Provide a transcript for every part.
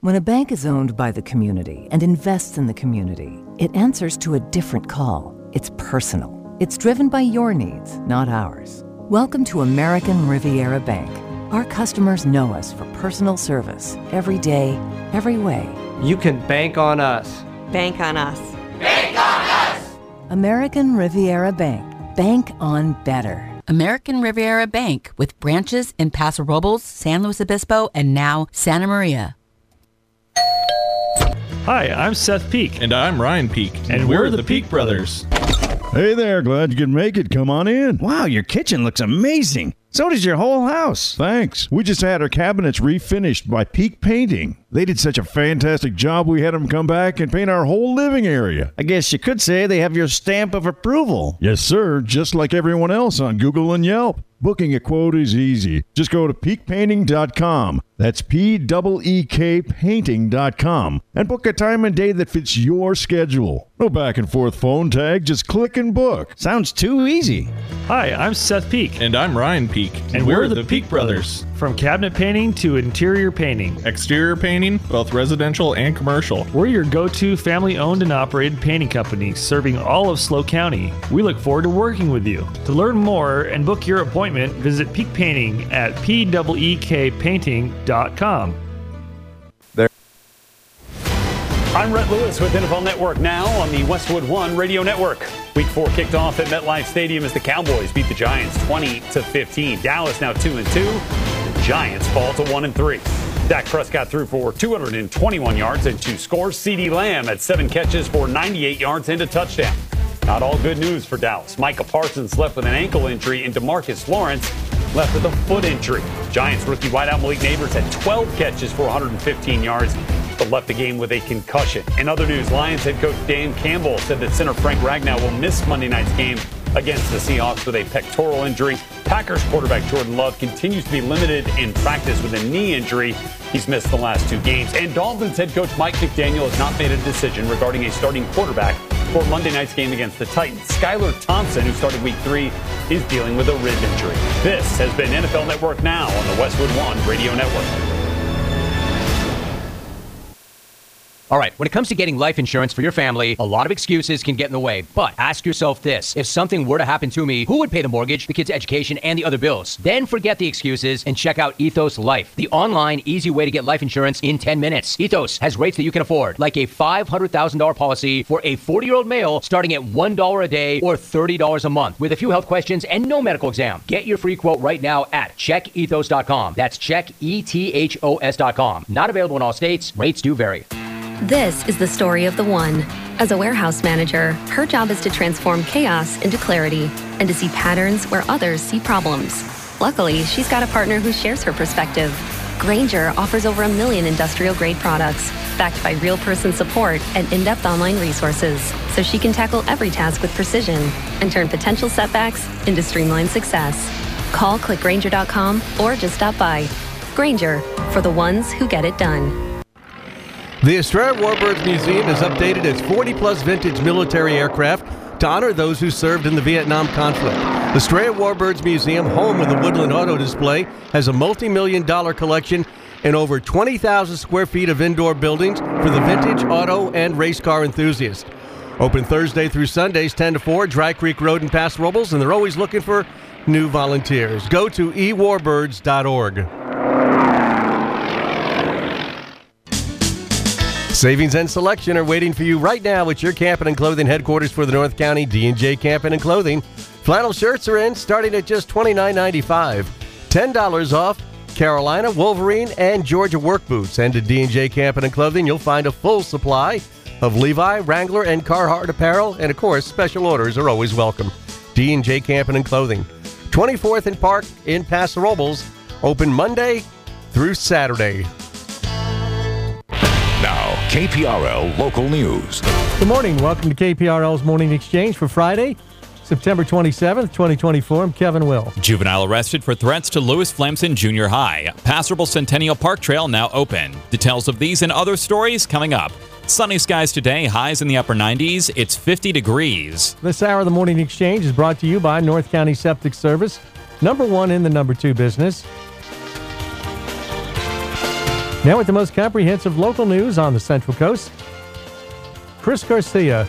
When a bank is owned by the community and invests in the community, it answers to a different call. It's personal. It's driven by your needs, not ours. Welcome to American Riviera Bank. Our customers know us for personal service every day, every way. You can bank on us. Bank on us. Bank on us! American Riviera Bank. Bank on better. American Riviera Bank, with branches in Paso Robles, San Luis Obispo, and now Santa Maria. Hi, I'm Seth Peak. And I'm Ryan Peak. And we're the Peak Brothers. Hey there, glad you could make it. Come on in. Wow, your kitchen looks amazing. So does your whole house. Thanks. We just had our cabinets refinished by Peak Painting. They did such a fantastic job, we had them come back and paint our whole living area. I guess you could say they have your stamp of approval. Yes, sir, just like everyone else on Google and Yelp. Booking a quote is easy. Just go to peakpainting.com. That's P-E-E-K painting.com. And book a time and day that fits your schedule. No back and forth phone tag, just click and book. Sounds too easy. Hi, I'm Seth Peak. And I'm Ryan Peak. And we're the Peak Brothers. From cabinet painting to interior painting. Exterior painting, both residential and commercial. We're your go-to family-owned and operated painting company serving all of SLO County. We look forward to working with you. To learn more and book your appointment, visit Peak Painting at peekpainting.com. I'm Rhett Lewis with NFL Network now on the Westwood One Radio Network. Week 4 kicked off at MetLife Stadium as the Cowboys beat the Giants 20-15. Dallas now 2-2. The Giants fall to 1-3. Dak Prescott threw for 221 yards and 2 scores. CeeDee Lamb had 7 catches for 98 yards and a touchdown. Not all good news for Dallas. Micah Parsons left with an ankle injury and DeMarcus Lawrence left with a foot injury. Giants rookie wideout Malik Nabers had 12 catches for 115 yards, but left the game with a concussion. In other news, Lions head coach Dan Campbell said that center Frank Ragnow will miss Monday night's game against the Seahawks with a pectoral injury. Packers quarterback Jordan Love continues to be limited in practice with a knee injury. He's missed the last 2 games. And Dolphins head coach Mike McDaniel has not made a decision regarding a starting quarterback for Monday night's game against the Titans. Skylar Thompson, who started week 3, is dealing with a rib injury. This has been NFL Network Now on the Westwood One Radio Network. All right, when it comes to getting life insurance for your family, a lot of excuses can get in the way. But ask yourself this. If something were to happen to me, who would pay the mortgage, the kids' education, and the other bills? Then forget the excuses and check out Ethos Life, the online, easy way to get life insurance in 10 minutes. Ethos has rates that you can afford, like a $500,000 policy for a 40-year-old male starting at $1 a day or $30 a month with a few health questions and no medical exam. Get your free quote right now at checkethos.com. That's checkethos.com. Not available in all states. Rates do vary. This is the story of the one. As a warehouse manager, her job is to transform chaos into clarity and to see patterns where others see problems. Luckily, she's got a partner who shares her perspective. Grainger offers over 1 million industrial-grade products, backed by real person support and in-depth online resources, so she can tackle every task with precision and turn potential setbacks into streamlined success. Call clickgrainger.com or just stop by. Grainger, for the ones who get it done. The Astraea Warbirds Museum has updated its 40-plus vintage military aircraft to honor those who served in the Vietnam conflict. The Astraea Warbirds Museum, home of the Woodland Auto Display, has a multi-million-dollar collection and over 20,000 square feet of indoor buildings for the vintage, auto, and race car enthusiasts. Open Thursday through Sundays, 10 to 4, Dry Creek Road in Paso Robles, and they're always looking for new volunteers. Go to ewarbirds.org. Savings and selection are waiting for you right now at your Camping and Clothing headquarters for the North County D&J Camping and Clothing. Flannel shirts are in, starting at just $29.95. $10 off Carolina, Wolverine, and Georgia work boots. And at D&J Camping and Clothing, you'll find a full supply of Levi, Wrangler, and Carhartt apparel. And, of course, special orders are always welcome. D&J Camping and Clothing. 24th and Park in Paso Robles. Open Monday through Saturday. Now, KPRL Local News. Good morning. Welcome to KPRL's Morning Exchange for Friday, September 27th, 2024. I'm Kevin Will. Juvenile arrested for threats to Lewis Flamson Junior High. Passable Centennial Park Trail now open. Details of these and other stories coming up. Sunny skies today, highs in the upper 90s. It's 50 degrees. This hour of the Morning Exchange is brought to you by North County Septic Service, #1 in the #2 business. Now with the most comprehensive local news on the Central Coast, Chris Garcia.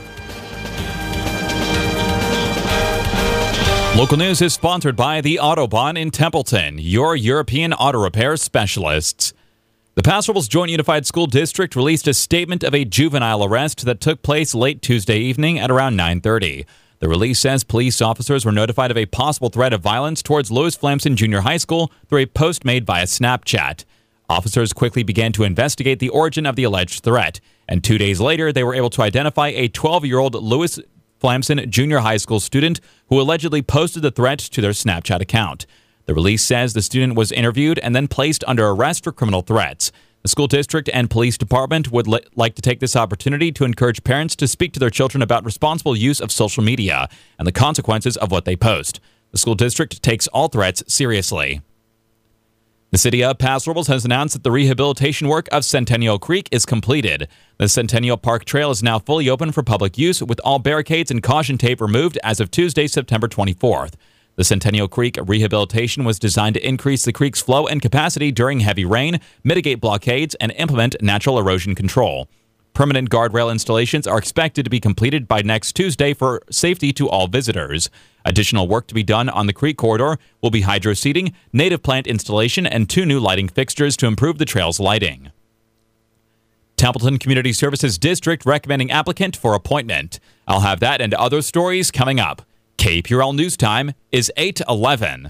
Local news is sponsored by the Autobahn in Templeton, your European auto repair specialists. The Paso Robles Joint Unified School District released a statement of a juvenile arrest that took place late Tuesday evening at around 9:30. The release says police officers were notified of a possible threat of violence towards Lewis Flamson Junior High School through a post made via Snapchat. Officers quickly began to investigate the origin of the alleged threat, and 2 days later they were able to identify a 12-year-old Lewis Flamson Junior High School student who allegedly posted the threat to their Snapchat account. The release says the student was interviewed and then placed under arrest for criminal threats. The school district and police department would like to take this opportunity to encourage parents to speak to their children about responsible use of social media and the consequences of what they post. The school district takes all threats seriously. The city of Paso Robles has announced that the rehabilitation work of Centennial Creek is completed. The Centennial Park Trail is now fully open for public use with all barricades and caution tape removed as of Tuesday, September 24th. The Centennial Creek rehabilitation was designed to increase the creek's flow and capacity during heavy rain, mitigate blockades, and implement natural erosion control. Permanent guardrail installations are expected to be completed by next Tuesday for safety to all visitors. Additional work to be done on the creek corridor will be hydro seeding, native plant installation, and 2 new lighting fixtures to improve the trail's lighting. Templeton Community Services District recommending applicant for appointment. I'll have that and other stories coming up. KPRL News Time is 8:11.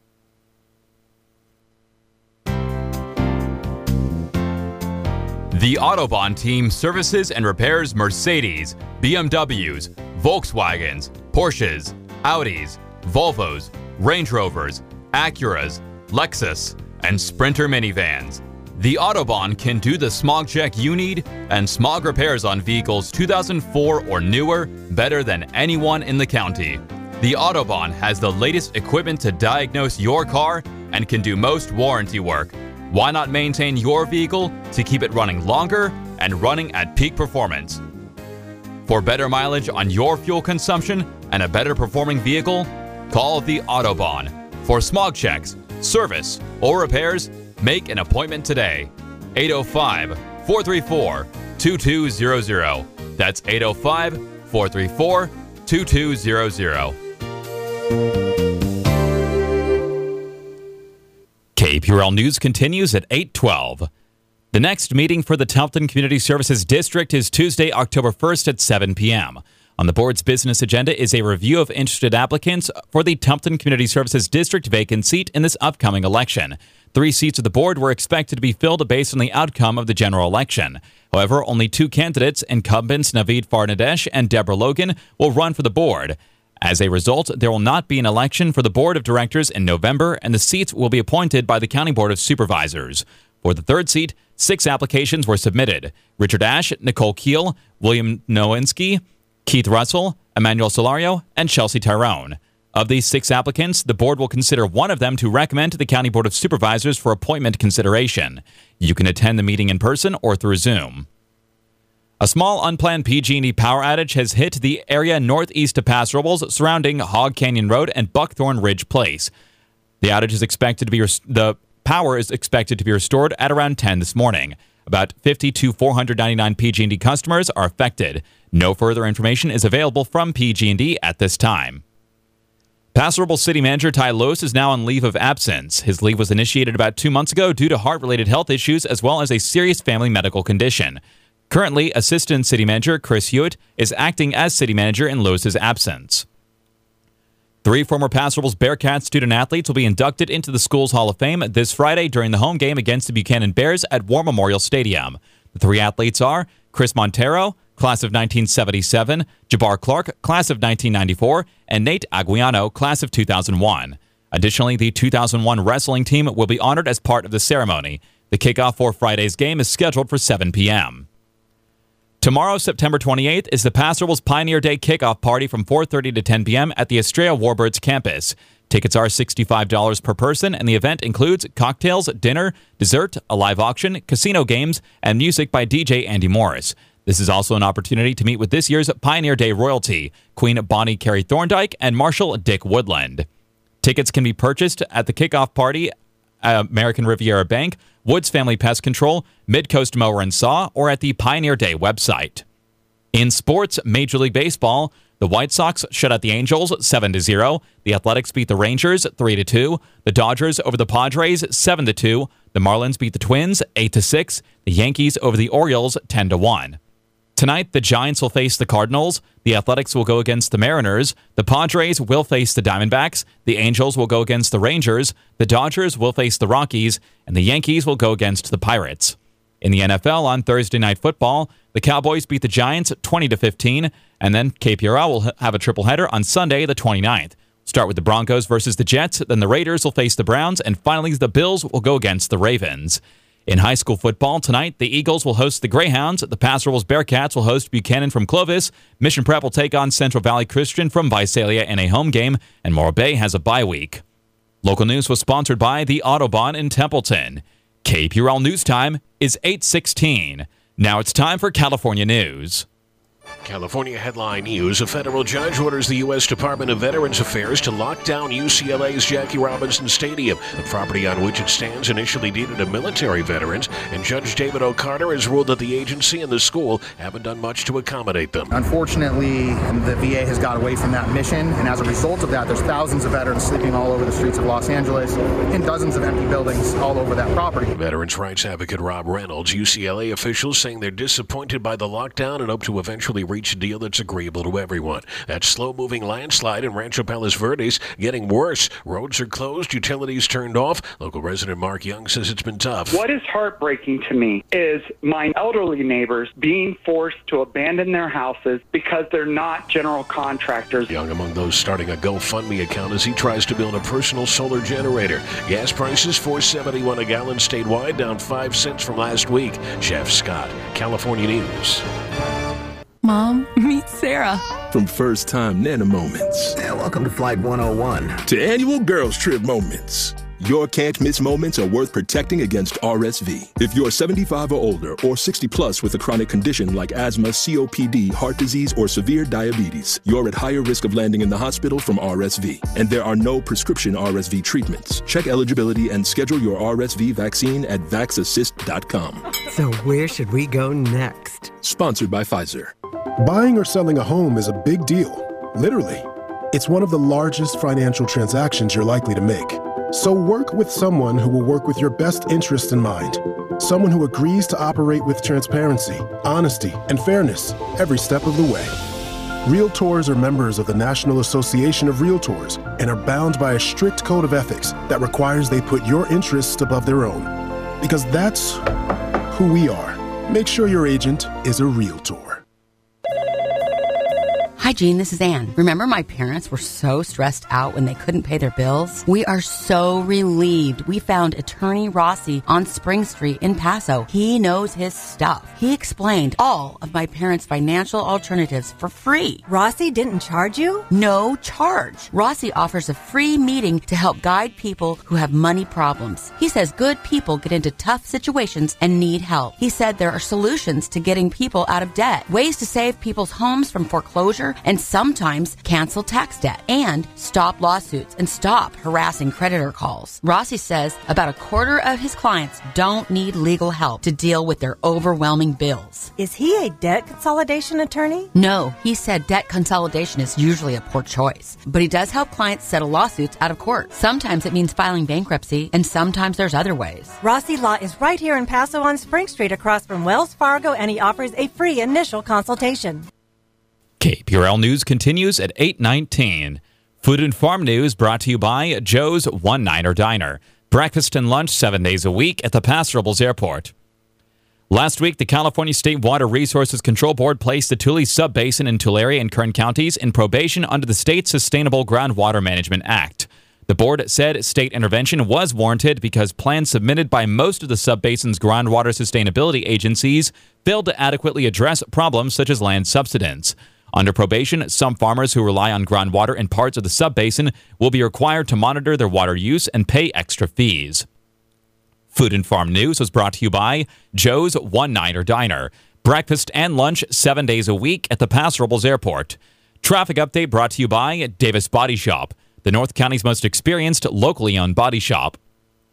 The Autobahn team services and repairs Mercedes, BMWs, Volkswagens, Porsches, Audis, Volvos, Range Rovers, Acuras, Lexus, and Sprinter minivans. The Autobahn can do the smog check you need and smog repairs on vehicles 2004 or newer better than anyone in the county. The Autobahn has the latest equipment to diagnose your car and can do most warranty work. Why not maintain your vehicle to keep it running longer and running at peak performance? For better mileage on your fuel consumption and a better performing vehicle, call the Autobahn. For smog checks, service, or repairs, make an appointment today. 805-434-2200. That's 805-434-2200. KPRL News continues at 8:12. The next meeting for the Templeton Community Services District is Tuesday, October 1st at 7 p.m. On the board's business agenda is a review of interested applicants for the Templeton Community Services District vacant seat in this upcoming election. 3 seats of the board were expected to be filled based on the outcome of the general election. However, only 2 candidates, incumbents Naveed Farnadesh and Deborah Logan, will run for the board. As a result, there will not be an election for the Board of Directors in November, and the seats will be appointed by the County Board of Supervisors. For the 3rd seat, 6 applications were submitted. Richard Ash, Nicole Keel, William Nowinski, Keith Russell, Emmanuel Solario, and Chelsea Tyrone. Of these 6 applicants, the board will consider one of them to recommend to the County Board of Supervisors for appointment consideration. You can attend the meeting in person or through Zoom. A small unplanned PG&E power outage has hit the area northeast of Paso Robles surrounding Hog Canyon Road and Buckthorn Ridge Place. The outage is expected to be the power is expected to be restored at around 10 this morning. About 50 to 499 PG&E customers are affected. No further information is available from PG&E at this time. Paso Robles City Manager Ty Lewis is now on leave of absence. His leave was initiated about 2 months ago due to heart-related health issues as well as a serious family medical condition. Currently, Assistant City Manager Chris Hewitt is acting as City Manager in Lewis's absence. 3 former Paso Robles Bearcats student-athletes will be inducted into the school's Hall of Fame this Friday during the home game against the Buchanan Bears at War Memorial Stadium. The 3 athletes are Chris Montero, class of 1977, Jabbar Clark, class of 1994, and Nate Aguiano, class of 2001. Additionally, the 2001 wrestling team will be honored as part of the ceremony. The kickoff for Friday's game is scheduled for 7 p.m. Tomorrow, September 28th, is the Paso Robles Pioneer Day kickoff party from 4:30 to 10 p.m. at the Estrella Warbirds campus. Tickets are $65 per person, and the event includes cocktails, dinner, dessert, a live auction, casino games, and music by DJ Andy Morris. This is also an opportunity to meet with this year's Pioneer Day royalty, Queen Bonnie Carey Thorndike and Marshal Dick Woodland. Tickets can be purchased at the kickoff party at American Riviera Bank, Woods Family Pest Control, Midcoast Mower and Saw, or at the Pioneer Day website. In sports, Major League Baseball, the White Sox shut out the Angels 7-0. The Athletics beat the Rangers 3-2. The Dodgers over the Padres 7-2. The Marlins beat the Twins 8-6. The Yankees over the Orioles 10-1. Tonight, the Giants will face the Cardinals. The Athletics will go against the Mariners. The Padres will face the Diamondbacks. The Angels will go against the Rangers. The Dodgers will face the Rockies. And the Yankees will go against the Pirates. In the NFL on Thursday Night Football, the Cowboys beat the Giants 20-15, and then KPRL will have a triple-header on Sunday the 29th. Start with the Broncos versus the Jets, then the Raiders will face the Browns, and finally the Bills will go against the Ravens. In high school football tonight, the Eagles will host the Greyhounds, the Paso Robles Bearcats will host Buchanan from Clovis, Mission Prep will take on Central Valley Christian from Visalia in a home game, and Morro Bay has a bye week. Local news was sponsored by the Autobahn in Templeton. KPRL News Time is 8:16. Now it's time for California News. California headline news. A federal judge orders the U.S. Department of Veterans Affairs to lock down UCLA's Jackie Robinson Stadium. The property on which it stands initially deeded to military veterans, and Judge David O'Connor has ruled that the agency and the school haven't done much to accommodate them. Unfortunately, the VA has got away from that mission, and as a result of that, there's thousands of veterans sleeping all over the streets of Los Angeles and dozens of empty buildings all over that property. Veterans rights advocate Rob Reynolds, UCLA officials saying they're disappointed by the lockdown and hope to eventually reach a deal that's agreeable to everyone. That slow-moving landslide in Rancho Palos Verdes getting worse. Roads are closed, utilities turned off. Local resident Mark Young says it's been tough. What is heartbreaking to me is my elderly neighbors being forced to abandon their houses because they're not general contractors. Young among those starting a GoFundMe account as he tries to build a personal solar generator. Gas prices $4.71 a gallon statewide, down 5 cents from last week. Jeff Scott, California News. Mom, meet Sarah. From first-time Nana moments. Welcome to Flight 101. To annual girls trip moments. Your can't-miss moments are worth protecting against RSV. If you're 75 or older or 60 plus with a chronic condition like asthma, COPD, heart disease, or severe diabetes, you're at higher risk of landing in the hospital from RSV. And there are no prescription RSV treatments. Check eligibility and schedule your RSV vaccine at vaxassist.com. So where should we go next? Sponsored by Pfizer. Buying or selling a home is a big deal. Literally. It's one of the largest financial transactions you're likely to make. So work with someone who will work with your best interests in mind. Someone who agrees to operate with transparency, honesty, and fairness every step of the way. Realtors are members of the National Association of Realtors and are bound by a strict code of ethics that requires they put your interests above their own. Because that's who we are. Make sure your agent is a Realtor. Hi, Jean, this is Ann. Remember my parents were so stressed out when they couldn't pay their bills? We are so relieved we found attorney Rossi on Spring Street in Paso. He knows his stuff. He explained all of my parents' financial alternatives for free. Rossi didn't charge you? No charge. Rossi offers a free meeting to help guide people who have money problems. He says good people get into tough situations and need help. He said there are solutions to getting people out of debt, ways to save people's homes from foreclosure, and sometimes cancel tax debt, and stop lawsuits and stop harassing creditor calls. Rossi says about a quarter of his clients don't need legal help to deal with their overwhelming bills. Is he a debt consolidation attorney? No, he said debt consolidation is usually a poor choice, but he does help clients settle lawsuits out of court. Sometimes it means filing bankruptcy, and sometimes there's other ways. Rossi Law is right here in Paso on Spring Street across from Wells Fargo, and he offers a free initial consultation. KPRL News continues at 8:19. Food and Farm News brought to you by Joe's One-Niner Diner. Breakfast and lunch 7 days a week at the Paso Robles Airport. Last week, the California State Water Resources Control Board placed the Tule Subbasin in Tulare and Kern counties in probation under the state's Sustainable Groundwater Management Act. The board said state intervention was warranted because plans submitted by most of the subbasin's groundwater sustainability agencies failed to adequately address problems such as land subsidence. Under probation, some farmers who rely on groundwater in parts of the subbasin will be required to monitor their water use and pay extra fees. Food and Farm News was brought to you by Joe's One-Niner Diner. Breakfast and lunch 7 days a week at the Paso Robles Airport. Traffic update brought to you by Davis Body Shop, the North County's most experienced locally owned body shop.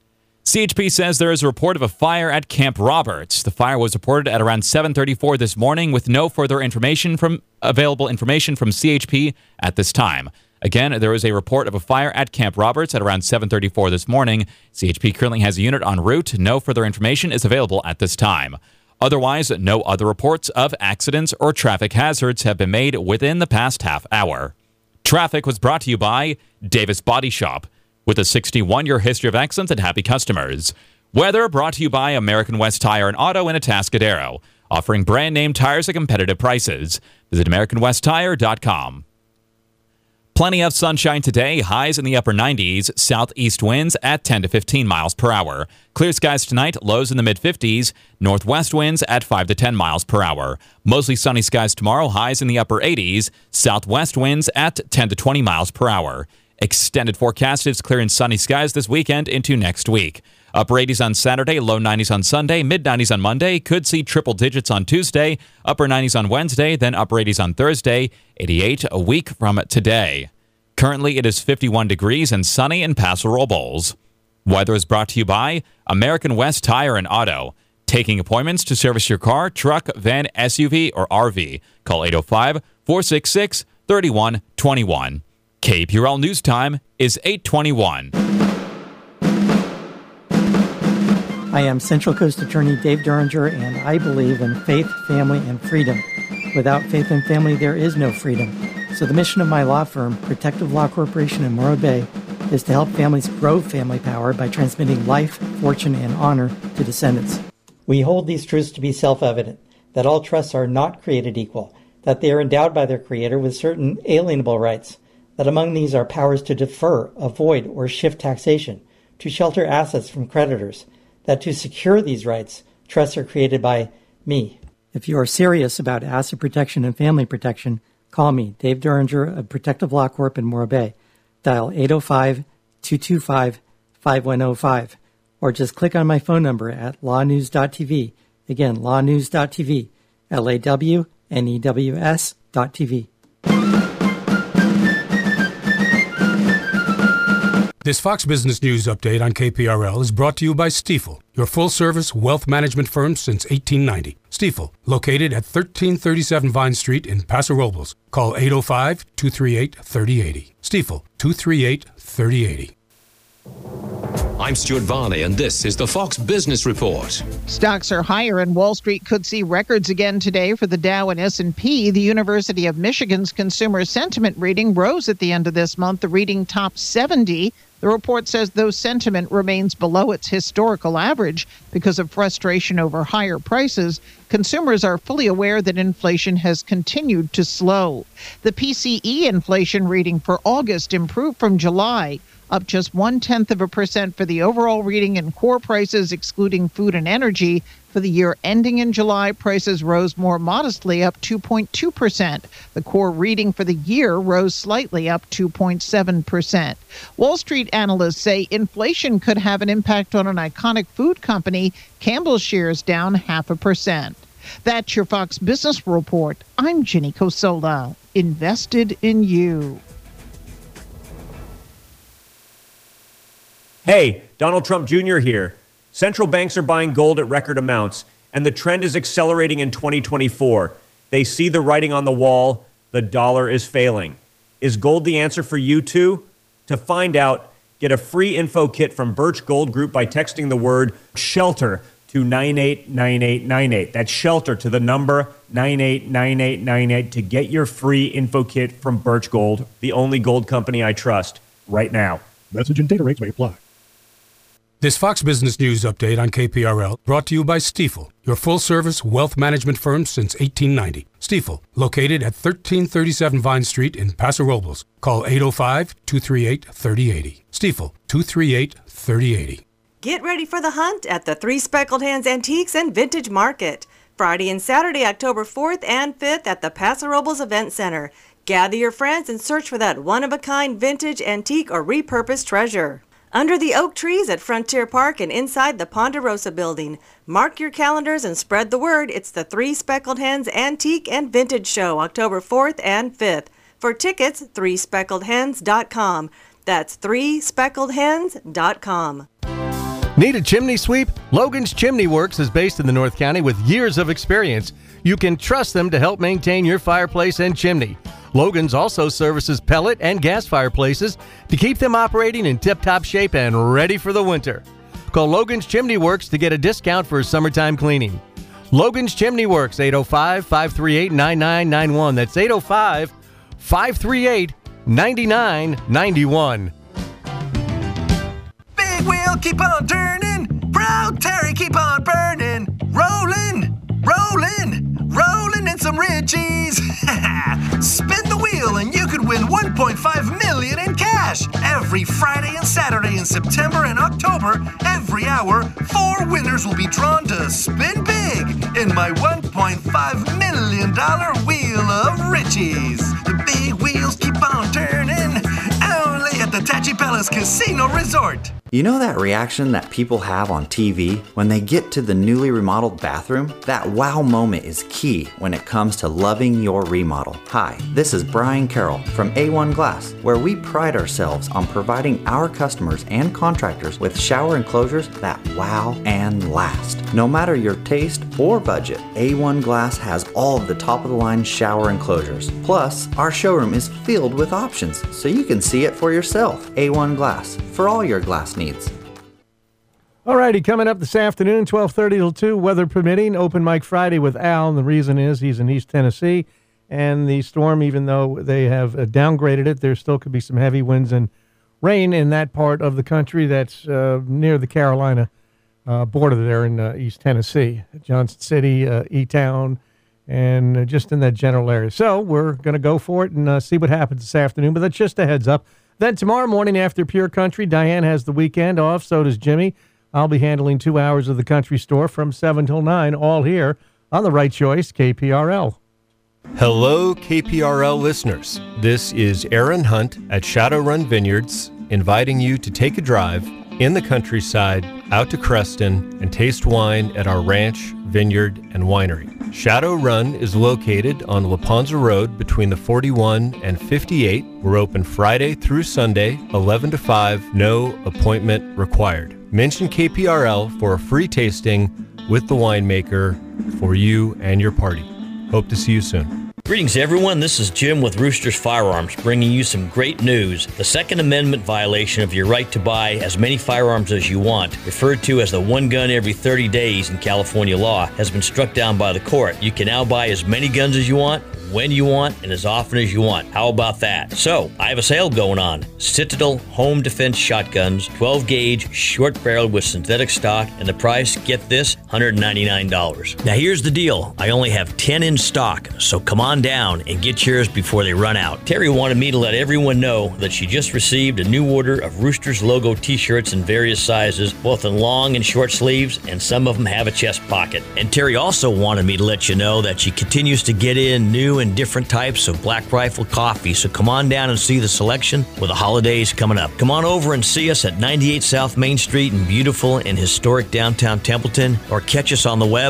CHP says there is a report of a fire at Camp Roberts. The fire was reported at around 7:34 this morning with no further available information from CHP at this time. Again, there is a report of a fire at Camp Roberts at around 7:34 this morning. CHP currently has a unit en route. No further information is available at this time. Otherwise, no other reports of accidents or traffic hazards have been made within the past half hour. Traffic was brought to you by Davis Body Shop, with a 61-year history of excellence and happy customers. Weather brought to you by American West Tire and Auto in Atascadero, offering brand-name tires at competitive prices. Visit AmericanWestTire.com. Plenty of sunshine today, highs in the upper 90s, southeast winds at 10 to 15 miles per hour. Clear skies tonight, lows in the mid-50s, northwest winds at 5 to 10 miles per hour. Mostly sunny skies tomorrow, highs in the upper 80s, southwest winds at 10 to 20 miles per hour. Extended forecast is clear and sunny skies this weekend into next week. Upper 80s on Saturday, low 90s on Sunday, mid 90s on Monday, could see triple digits on Tuesday, upper 90s on Wednesday, then upper 80s on Thursday, 88 a week from today. Currently, it is 51 degrees and sunny in Paso Robles. Weather is brought to you by American West Tire and Auto. Taking appointments to service your car, truck, van, SUV, or RV. Call 805-466-3121. KPRL News Time is 8:21. I am Central Coast Attorney Dave Duringer, and I believe in faith, family, and freedom. Without faith and family, there is no freedom. So the mission of my law firm, Protective Law Corporation in Morro Bay, is to help families grow family power by transmitting life, fortune, and honor to descendants. We hold these truths to be self-evident, that all trusts are not created equal, that they are endowed by their creator with certain alienable rights, that among these are powers to defer, avoid, or shift taxation, to shelter assets from creditors, that to secure these rights, trusts are created by me. If you are serious about asset protection and family protection, call me, Dave Duringer of Protective Law Corp in Morro Bay. Dial 805-225-5105, or just click on my phone number at lawnews.tv. Again, lawnews.tv, LAWNEWS.tv. This Fox Business News update on KPRL is brought to you by Stifel, your full-service wealth management firm since 1890. Stifel, located at 1337 Vine Street in Paso Robles. Call 805-238-3080. Stifel, 238-3080. I'm Stuart Varney, and this is the Fox Business Report. Stocks are higher, and Wall Street could see records again today for the Dow and S&P. The University of Michigan's consumer sentiment reading rose at the end of this month. The reading topped 70. The report says though sentiment remains below its historical average because of frustration over higher prices, consumers are fully aware that inflation has continued to slow. The PCE inflation reading for August improved from July, up just 0.1% for the overall reading, and core prices excluding food and energy for the year ending in July, prices rose more modestly, up 2.2%. The core reading for the year rose slightly, up 2.7%. Wall Street analysts say inflation could have an impact on an iconic food company. Campbell's shares down 0.5%. That's your Fox Business Report. I'm Ginny Cosola, invested in you. Hey, Donald Trump Jr. here. Central banks are buying gold at record amounts, and the trend is accelerating in 2024. They see the writing on the wall. The dollar is failing. Is gold the answer for you too? To find out, get a free info kit from Birch Gold Group by texting the word SHELTER to 989898. That's SHELTER to the number 989898 to get your free info kit from Birch Gold, the only gold company I trust, right now. Message and data rates may apply. This Fox Business News update on KPRL brought to you by Stifel, your full-service wealth management firm since 1890. Stifel, located at 1337 Vine Street in Paso Robles. Call 805-238-3080. Stifel, 238-3080. Get ready for the hunt at the Three Speckled Hands Antiques and Vintage Market. Friday and Saturday, October 4th and 5th at the Paso Robles Event Center. Gather your friends and search for that one-of-a-kind vintage, antique, or repurposed treasure. Under the oak trees at Frontier Park and inside the Ponderosa Building. Mark your calendars and spread the word. It's the Three Speckled Hens Antique and Vintage Show, October 4th and 5th. For tickets, threespeckledhens.com. That's threespeckledhens.com. Need a chimney sweep? Logan's Chimney Works is based in the North County with years of experience. You can trust them to help maintain your fireplace and chimney. Logan's also services pellet and gas fireplaces to keep them operating in tip-top shape and ready for the winter. Call Logan's Chimney Works to get a discount for summertime cleaning. Logan's Chimney Works, 805-538-9991. That's 805-538-9991. Big wheel, keep on turning. Proud Terry, keep on burning. Rolling, rolling, rolling in some Richies. Spin the wheel and you could win $1.5 million in cash. Every Friday and Saturday in September and October, every hour, 4 winners will be drawn to spin big in my $1.5 million wheel of Richies. The big wheels keep on turning, only at the Tachi Palace Casino Resort. You know that reaction that people have on TV when they get to the newly remodeled bathroom? That wow moment is key when it comes to loving your remodel. Hi, this is Brian Carroll from A1 Glass, where we pride ourselves on providing our customers and contractors with shower enclosures that wow and last. No matter your taste or budget, A1 Glass has all of the top-of-the-line shower enclosures. Plus, our showroom is filled with options, so you can see it for yourself. A1 Glass, for all your glass needs. All righty, coming up this afternoon, 12:30 till 2, weather permitting, Open Mic Friday with Al. And the reason is he's in East Tennessee, and the storm, even though they have downgraded it, there still could be some heavy winds and rain in that part of the country that's near the Carolina border there in East Tennessee, Johnson City, E-Town, and just in that general area. So we're going to go for it and see what happens this afternoon, but that's just a heads up. Then tomorrow morning after Pure Country, Diane has the weekend off, so does Jimmy. I'll be handling 2 hours of the country store from 7 till 9, all here on the Right Choice, KPRL. Hello, KPRL listeners. This is Aaron Hunt at Shadowrun Vineyards, inviting you to take a drive in the countryside out to Creston and taste wine at our ranch, vineyard, and winery. Shadowrun is located on Laponza Road between the 41 and 58. We're open Friday through Sunday, 11 to 5, no appointment required. Mention KPRL for a free tasting with the winemaker for you and your party. Hope to see you soon. Greetings, everyone. This is Jim with Roosters Firearms, bringing you some great news. The Second Amendment violation of your right to buy as many firearms as you want, referred to as the one gun every 30 days in California law, has been struck down by the court. You can now buy as many guns as you want, when you want, and as often as you want. How about that? So, I have a sale going on. Citadel Home Defense Shotguns, 12-gauge, short-barreled with synthetic stock, and the price, get this, $199. Now here's the deal. I only have 10 in stock, so come on down and get yours before they run out. Terry wanted me to let everyone know that she just received a new order of Roosters logo t-shirts in various sizes, both in long and short sleeves, and some of them have a chest pocket. And Terry also wanted me to let you know that she continues to get in new and different types of Black Rifle coffee, so come on down and see the selection with the holidays coming up. Come on over and see us at 98 South Main Street in beautiful and historic downtown Templeton, or catch us on the web,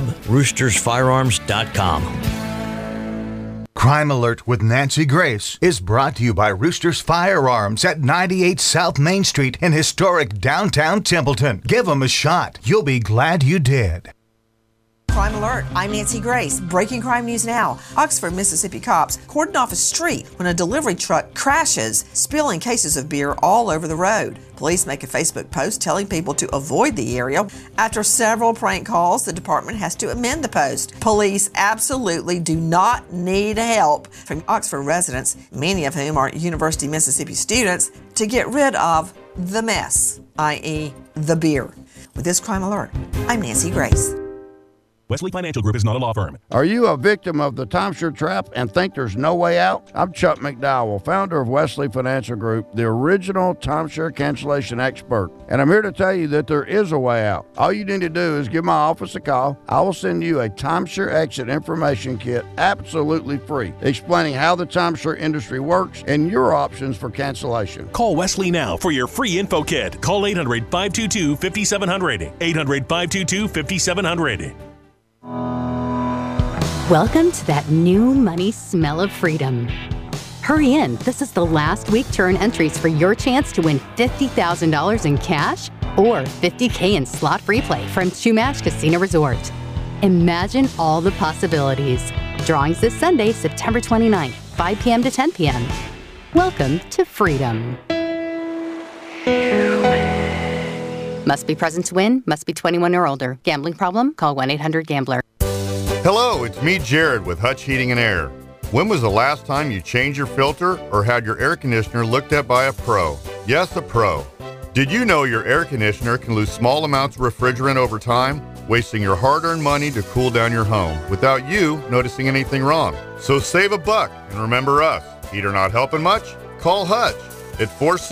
roostersfirearms.com. Crime Alert with Nancy Grace is brought to you by Roosters Firearms at 98 South Main Street in historic downtown Templeton. Give them a shot. You'll be glad you did. Crime Alert. I'm Nancy Grace. Breaking crime news now. Oxford, Mississippi cops cordon off a street when a delivery truck crashes, spilling cases of beer all over the road. Police make a Facebook post telling people to avoid the area. After several prank calls, the department has to amend the post. Police absolutely do not need help from Oxford residents, many of whom are University of Mississippi students, to get rid of the mess, i.e. the beer. With this Crime Alert, I'm Nancy Grace. Wesley Financial Group is not a law firm. Are you a victim of the timeshare trap and think there's no way out? I'm Chuck McDowell, founder of Wesley Financial Group, the original timeshare cancellation expert. And I'm here to tell you that there is a way out. All you need to do is give my office a call. I will send you a timeshare exit information kit absolutely free, explaining how the timeshare industry works and your options for cancellation. Call Wesley now for your free info kit. Call 800-522-5700. 800-522-5700. Welcome to that new money smell of freedom. Hurry in. This is the last week to earn entries for your chance to win $50,000 in cash or $50K in slot-free play from Shoe Match Casino Resort. Imagine all the possibilities. Drawings this Sunday, September 29th, 5 p.m. to 10 p.m. Welcome to freedom. Must be present to win. Must be 21 or older. Gambling problem? Call 1-800-GAMBLER. Hello, it's me, Jared, with Hutch Heating and Air. When was the last time you changed your filter or had your air conditioner looked at by a pro? Yes, a pro. Did you know your air conditioner can lose small amounts of refrigerant over time, wasting your hard-earned money to cool down your home without you noticing anything wrong? So save a buck and remember us. Heater not helping much? Call Hutch at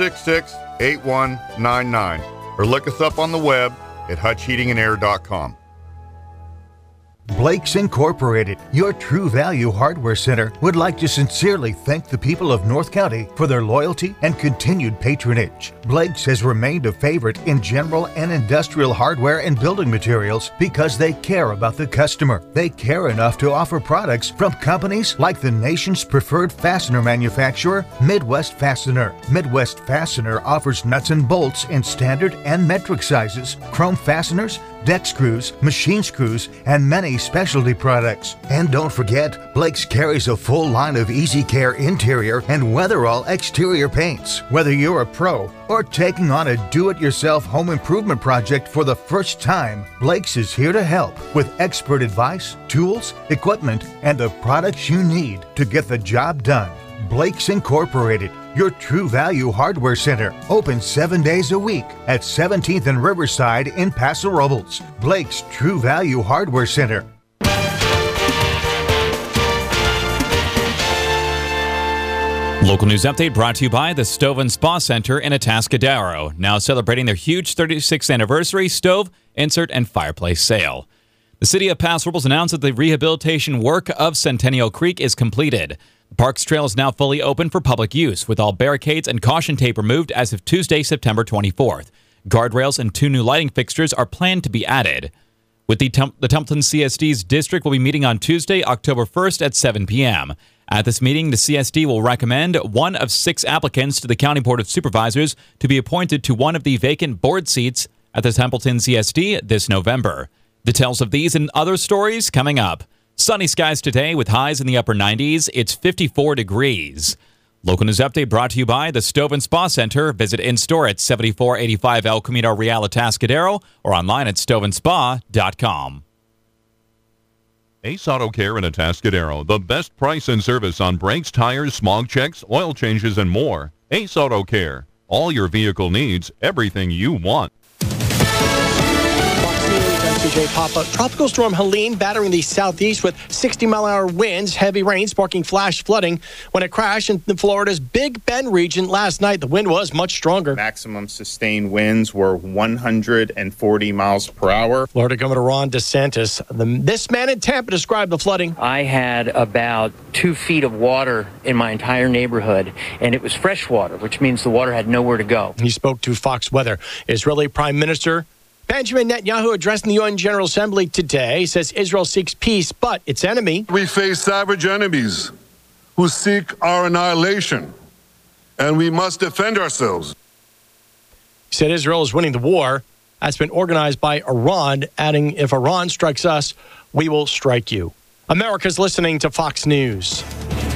466-8199 or look us up on the web at hutchheatingandair.com. Blake's Incorporated, your True Value Hardware Center, would like to sincerely thank the people of North County for their loyalty and continued patronage. Blake's has remained a favorite in general and industrial hardware and building materials because they care about the customer. They care enough to offer products from companies like the nation's preferred fastener manufacturer, Midwest Fastener. Midwest Fastener offers nuts and bolts in standard and metric sizes, chrome fasteners, deck screws, machine screws, and many specialty products. And don't forget, Blake's carries a full line of Easy Care interior and Weatherall exterior paints. Whether you're a pro or taking on a do-it-yourself home improvement project for the first time, Blake's is here to help with expert advice, tools, equipment, and the products you need to get the job done. Blake's Incorporated, your True Value Hardware Center, open 7 days a week at 17th and Riverside in Paso Robles. Blake's True Value Hardware Center. Local news update brought to you by the Stove and Spa Center in Atascadero, now celebrating their huge 36th anniversary stove, insert, and fireplace sale. The city of Paso Robles announced that the rehabilitation work of Centennial Creek is completed. The park's trail is now fully open for public use, with all barricades and caution tape removed as of Tuesday, September 24th. Guardrails and 2 new lighting fixtures are planned to be added. With the Templeton CSD's district will be meeting on Tuesday, October 1st at 7 p.m. At this meeting, the CSD will recommend one of 6 applicants to the County Board of Supervisors to be appointed to one of the vacant board seats at the Templeton CSD this November. Details of these and other stories coming up. Sunny skies today with highs in the upper 90s. It's 54 degrees. Local news update brought to you by the Stove and Spa Center. Visit in-store at 7485 El Camino Real Atascadero or online at stoveandspa.com. Ace Auto Care in Atascadero. The best price and service on brakes, tires, smog checks, oil changes, and more. Ace Auto Care. All your vehicle needs, everything you want. CJ Papa. Tropical storm Helene battering the southeast with 60-mile-an-hour winds, heavy rain sparking flash flooding when it crashed in Florida's Big Bend region last night. The wind was much stronger. Maximum sustained winds were 140 miles per hour. Florida Governor Ron DeSantis. This man in Tampa described the flooding. I had about 2 feet of water in my entire neighborhood, and it was fresh water, which means the water had nowhere to go. He spoke to Fox Weather. Israeli Prime Minister Benjamin Netanyahu addressing the UN General Assembly today says Israel seeks peace, but its enemy. We face savage enemies who seek our annihilation, and we must defend ourselves. He said Israel is winning the war. That's been organized by Iran, adding, if Iran strikes us, we will strike you. America's listening to Fox News.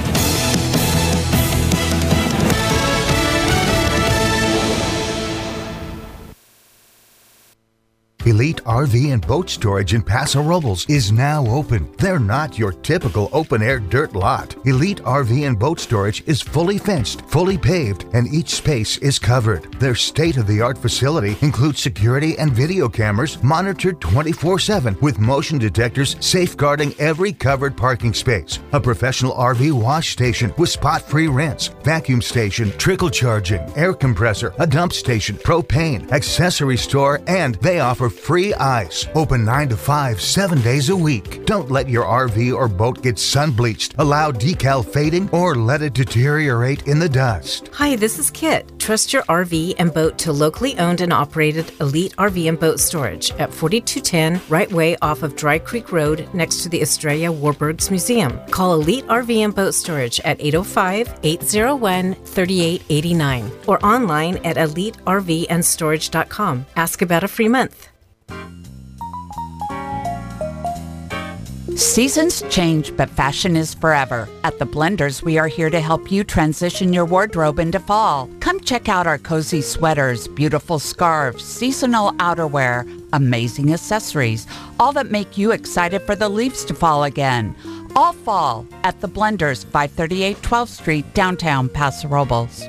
Elite RV and Boat Storage in Paso Robles is now open. They're not your typical open-air dirt lot. Elite RV and Boat Storage is fully fenced, fully paved, and each space is covered. Their state-of-the-art facility includes security and video cameras monitored 24/7 with motion detectors safeguarding every covered parking space. A professional RV wash station with spot-free rinse, vacuum station, trickle charging, air compressor, a dump station, propane, accessory store, and they offer free ice. Open 9 to 5, 7 days a week. Don't let your RV or boat get sun bleached, allow decal fading, or let it deteriorate in the dust. Hi, this is Kit. Trust your RV and boat to locally owned and operated Elite RV and Boat Storage at 4210 Right Way off of Dry Creek Road next to the Estrella Warburgs Museum. Call Elite RV and Boat Storage at 805-801-3889 or online at elitervandstorage.com. Ask about a free month. Seasons change, but fashion is forever. At the Blenders, we are here to help you transition your wardrobe into fall. Come check out our cozy sweaters, beautiful scarves, seasonal outerwear, amazing accessories, all that make you excited for the leaves to fall again. All fall at the Blenders, 538 12th Street, downtown Paso Robles.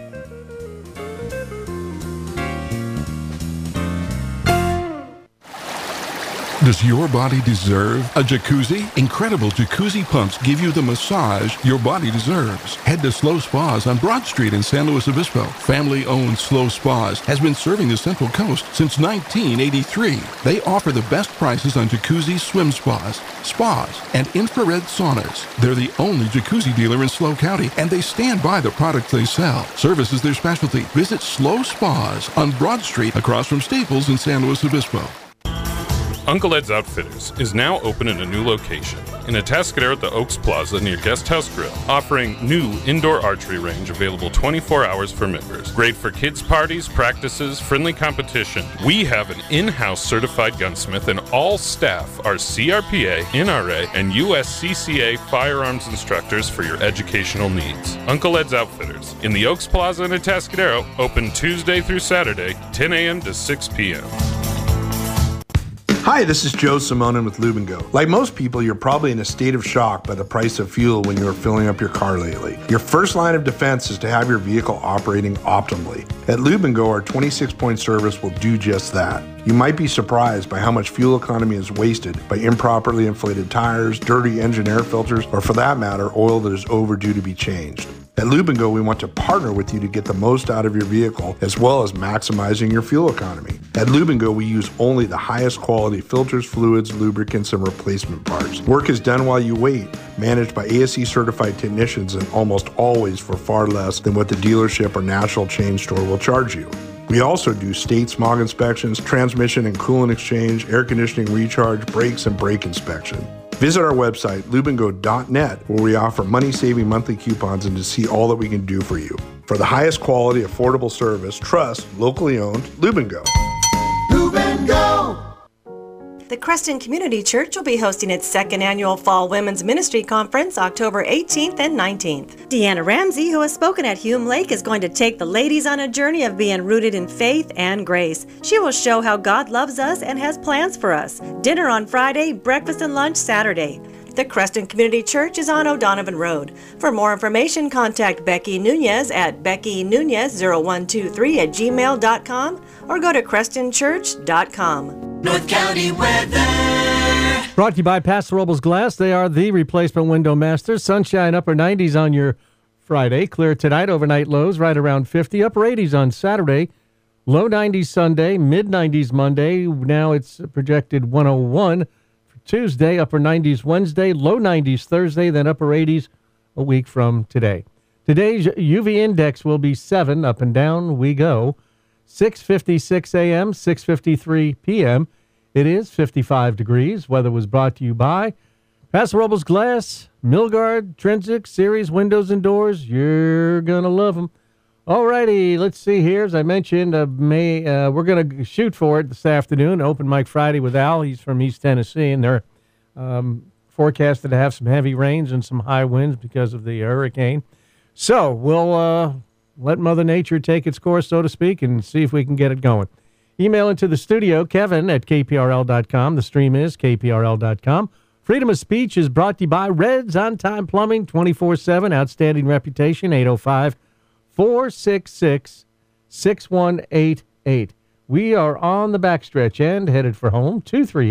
Does your body deserve a jacuzzi? Incredible jacuzzi pumps give you the massage your body deserves. Head to Slow Spas on Broad Street in San Luis Obispo. Family-owned Slow Spas has been serving the Central Coast since 1983. They offer the best prices on jacuzzi swim spas, and infrared saunas. They're the only jacuzzi dealer in SLO County, and they stand by the products they sell. Service is their specialty. Visit Slow Spas on Broad Street across from Staples in San Luis Obispo. Uncle Ed's Outfitters is now open in a new location in Atascadero at the Oaks Plaza near Guest House Grill, offering new indoor archery range available 24 hours for members. Great for kids' parties, practices, friendly competition. We have an in-house certified gunsmith and all staff are CRPA, NRA, and USCCA firearms instructors for your educational needs. Uncle Ed's Outfitters in the Oaks Plaza in Atascadero, open Tuesday through Saturday, 10 a.m. to 6 p.m. Hi, this is Joe Simonin with Lube & Go. Like most people, you're probably in a state of shock by the price of fuel when you're filling up your car lately. Your first line of defense is to have your vehicle operating optimally. At Lube & Go, our 26-point service will do just that. You might be surprised by how much fuel economy is wasted by improperly inflated tires, dirty engine air filters, or for that matter, oil that is overdue to be changed. At Lube & Go, we want to partner with you to get the most out of your vehicle as well as maximizing your fuel economy. At Lube & Go, we use only the highest quality filters, fluids, lubricants, and replacement parts. Work is done while you wait, managed by ASE certified technicians and almost always for far less than what the dealership or national chain store will charge you. We also do state smog inspections, transmission and coolant exchange, air conditioning recharge, brakes, and brake inspection. Visit our website, lubeandgo.net, where we offer money-saving monthly coupons and to see all that we can do for you. For the highest quality, affordable service, trust locally owned Lube & Go. Lube & Go! The Creston Community Church will be hosting its second annual Fall Women's Ministry Conference October 18th and 19th. Deanna Ramsey, who has spoken at Hume Lake, is going to take the ladies on a journey of being rooted in faith and grace. She will show how God loves us and has plans for us. Dinner on Friday, breakfast and lunch Saturday. The Creston Community Church is on O'Donovan Road. For more information, contact Becky Nunez at beckynunez0123@gmail.com or go to crestonchurch.com. North County weather. Brought to you by Paso Robles Glass. They are the replacement window masters. Sunshine, upper 90s on your Friday. Clear tonight, overnight lows right around 50. Upper 80s on Saturday. Low 90s Sunday, mid 90s Monday. Now it's projected 101 for Tuesday. Upper 90s Wednesday, low 90s Thursday, then upper 80s a week from today. Today's UV index will be 7. Up and down we go. 6:56 a.m., 6:53 p.m. It is 55 degrees. Weather was brought to you by Paso Robles Glass, Milgard, Trinsic, Series Windows and Doors. You're going to love them. All righty, let's see here. As I mentioned, we're going to shoot for it this afternoon. Open Mic Friday with Al. He's from East Tennessee, and they're forecasted to have some heavy rains and some high winds because of the hurricane. So we'll let Mother Nature take its course, so to speak, and see if we can get it going. Email into the studio, Kevin at kprl.com. The stream is kprl.com. Freedom of Speech is brought to you by Reds On Time Plumbing, 24/7, outstanding reputation, 805-466-6188. We are on the backstretch end, headed for home,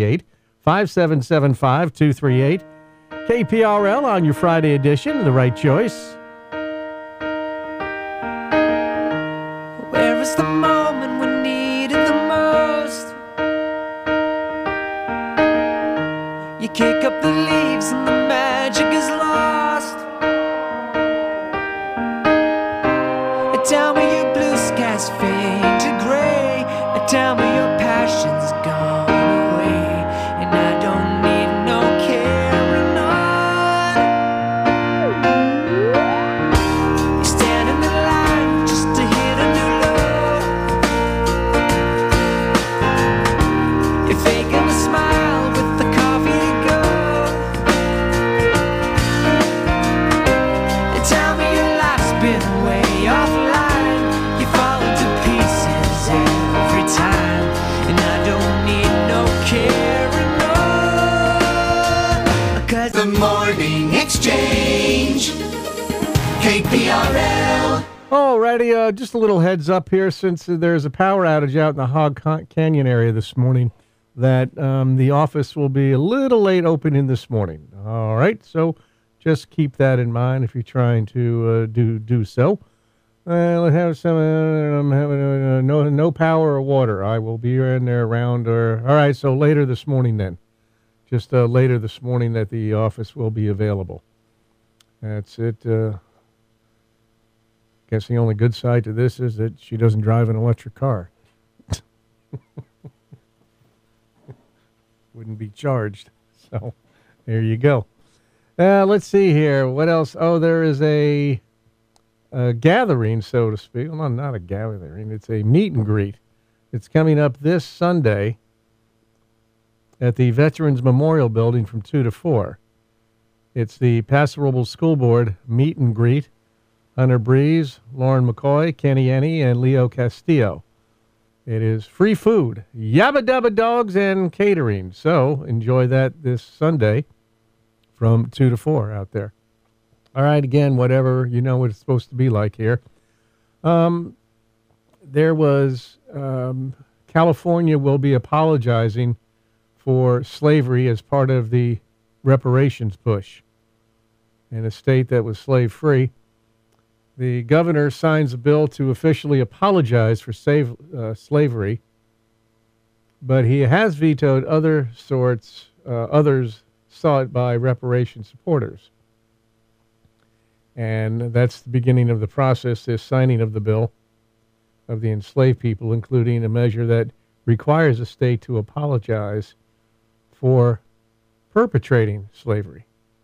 238-5775-238. KPRL on your Friday edition, the right choice. Where is the moment we need it the most? up the leaves and the magic is lost. Tell me your blue skies fade to gray. Tell me your passion's gone away, and I don't need no carrying on. You stand in the line just to hit a new low. You're faking a smile with the coffee to go. And tell me your life's been way offline. You fall into pieces every time, and I don't need no carrying on. 'Cause the morning exchange, KPRL. Alrighty, just a little heads up here, since there's a power outage out in the Hog Canyon area this morning, that the office will be a little late opening this morning. All right, so just keep that in mind if you're trying to do so. We'll have some no power or water. I will be in there around. All right, so later this morning then. Just later this morning that the office will be available. That's it. Guess the only good side to this is that she doesn't drive an electric car. Wouldn't be charged. So there you go. Let's see here. What else? Oh, there is a gathering, so to speak. Well, not a gathering. It's a meet and greet. It's coming up this Sunday at the Veterans Memorial Building from 2 to 4. It's the Paso Robles School Board meet and greet. Hunter Breeze, Lauren McCoy, Kenny Ennie, and Leo Castillo. It is free food, yabba dabba dogs, and catering. So enjoy that this Sunday from 2 to 4 out there. All right, again, whatever, you know what it's supposed to be like here. There was, California will be apologizing for slavery as part of the reparations push in a state that was slave-free. The governor signs a bill to officially apologize for slavery, but he has vetoed others sought by reparation supporters. And that's the beginning of the process, this signing of the bill of the enslaved people, including a measure that requires a state to apologize for perpetrating slavery.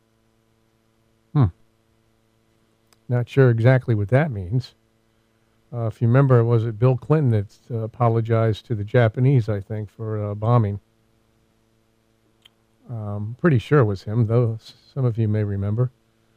Not sure exactly what that means. If you remember, was it Bill Clinton that apologized to the Japanese, I think, for bombing? Pretty sure it was him, though some of you may remember.